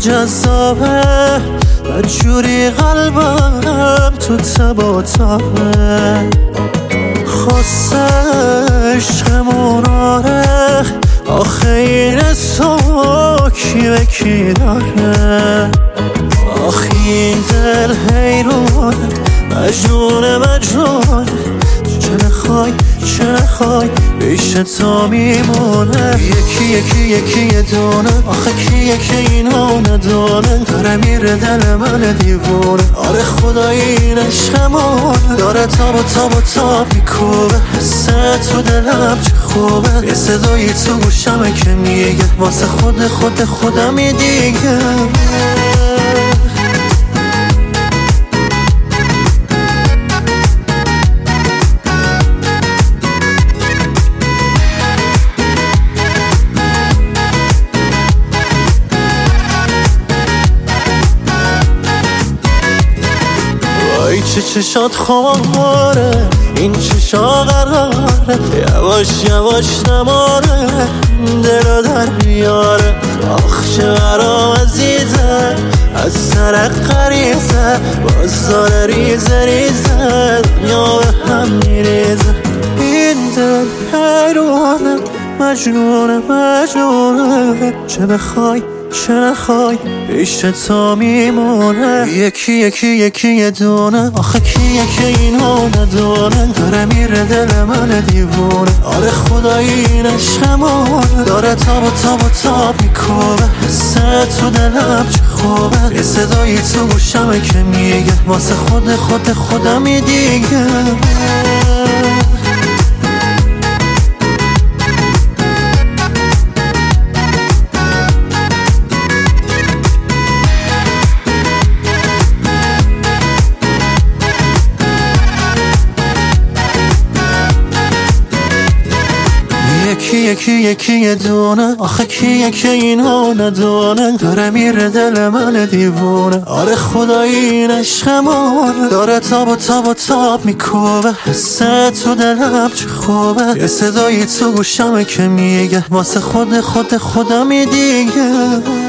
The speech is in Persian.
جذابه بدجوری قلبم تو تب و تابه خواست عشقمون آره آخه این تو کی به کی داره آخه این دل حیرون مجنون چه نخوای پیش تو میمونه یکی یه دونه آخه کیه که اینو ندونه داره میره دل من دیوونه آره خدای این عشقمون داره تاب میکوبه حسه تو دلم چه خوبه یه صدایی تو گوشمه که میگه واسه خودم دیگه چه چشات خماره این چشا قراره یواش نماره دلو در بیاره آخ چه برام عزیزه از سر قریزه باز داره ریزه دنیا به هم میریزه این دل حیرونه مجنونه چه بخوای چه نخوای پیش تو میمونه یکی یه دونه آخه کیه که اینو ندونه داره میره دل من دیوونه آره خدای این عشقمون داره تاب میکوبه حسه تو دلم چه خوبه یه صدایی تو گوشمه که میگه واسه خودم دیگه یکی یه دونه آخه کیه که اینو ندونه داره میره دل من دیوونه آره خدای این عشقمون داره تاب میکوبه حسه تو دلم چه خوبه یه صدایی تو گوشمه که میگه واسه خودم دیگه